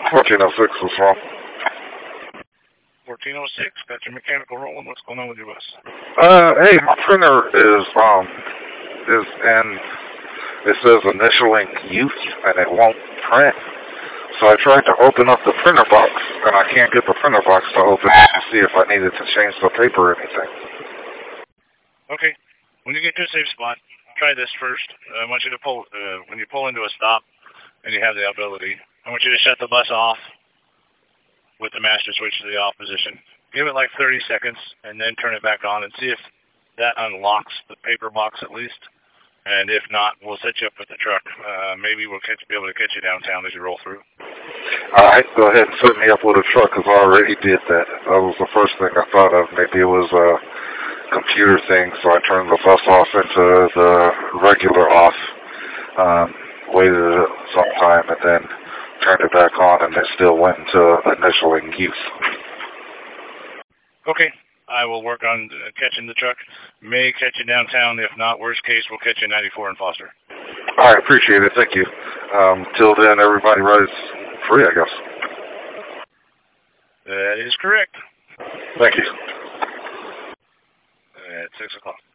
1406 was wrong. 1406, got your mechanical rolling. What's going on with your bus? Hey, my printer is in, it says initialing use, and it won't print. So I tried to open up the printer box, and I can't get the printer box to open to see if I needed to change the paper or anything. Okay. When you get to a safe spot, try this first. I want you to pull, when you pull into a stop and you have the ability, I want you to shut the bus off with the master switch to the off position. Give it like 30 seconds and then turn it back on and see if that unlocks the paper box at least. And if not, we'll set you up with the truck. Maybe we'll be able to catch you downtown as you roll through. All right, go ahead and set me up with a truck because I already did that. That was the first thing I thought of. Maybe it was a computer thing, so I turned the bus off into the regular off, waited some time, and then turned it back on, and it still went into initialing use. Okay. I will work on catching the truck. May catch you downtown. If not, worst case, we'll catch you 94 in Foster. All right, appreciate it. Thank you. Till then, everybody rides free, I guess. That is correct. Thank you. At 6 o'clock.